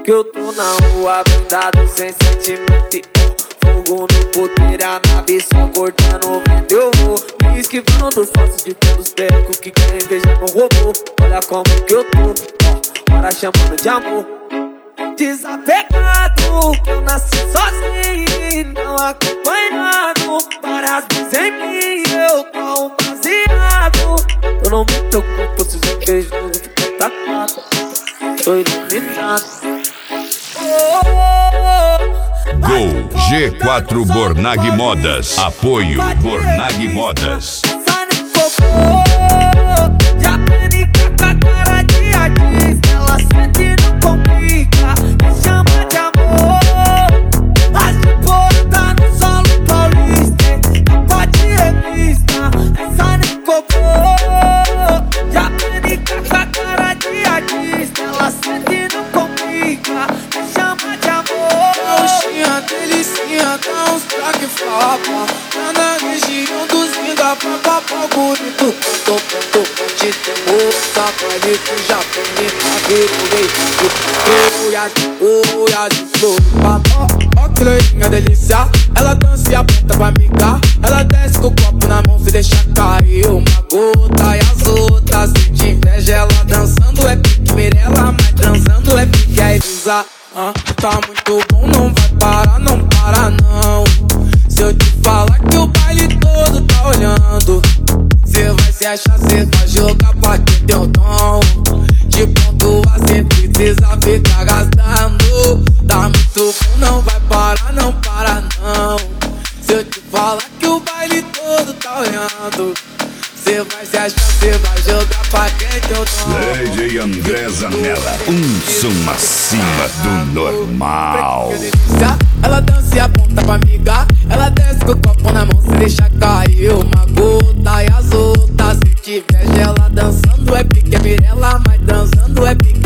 que eu tô na rua, blindado sem sentimento. Fogo no puteiro, a nave só cortando o vento. Eu vou me esquivando, faço de todos os becos que querem invejar meu robô. Olha como que eu tô, para chamando de amor. Desapegado, que eu nasci sozinho, não acompanhado. Várias vezes em mim eu tô baseado. Eu não me preocupo se os beijos não ficam tacados. Tô iluminado. Gol G4 Bornag Modas. Apoio Bornag Modas. Já penica com a cara de artista. Ela sente não complica, me chama de amor. As de porra tá no solo paulista, capa de revista, essa nem cobrou. Já penica com a cara de artista. Ela sente não complica, me chama de amor. Coxinha, delicinha, dá uns traque fapa. Tá na região dos vinga, papapá, bonito. Tô de temor, tá bonito, já penina, viro Uia de flor, papó. Ó que loirinha delícia, ela dança e aponta pra micar. Ela desce com o copo na mão, se deixa cair uma gota. E as outras sente inveja, ela dançando é pique Mirella, mas transando é pique a Elisa. Tá muito bom, não vai parar, não para não. Se eu te falar que o baile todo tá olhando, cê vai se achar, cê vai jogar pra ter teu dom. De pontua cê precisa ficar gastando. Tá muito bom, não vai parar, não para não. Se eu te falar que o baile todo tá olhando, cê vai se achar, cê vai jogar pra quem teu dom. DJ André Zanella, som acima do normal. Ela dança e aponta pra amiga. Ela desce com o copo na mão, se deixa cair uma gota. E as outras, se tiver ela dançando é pique Mirella, mas dançando é pique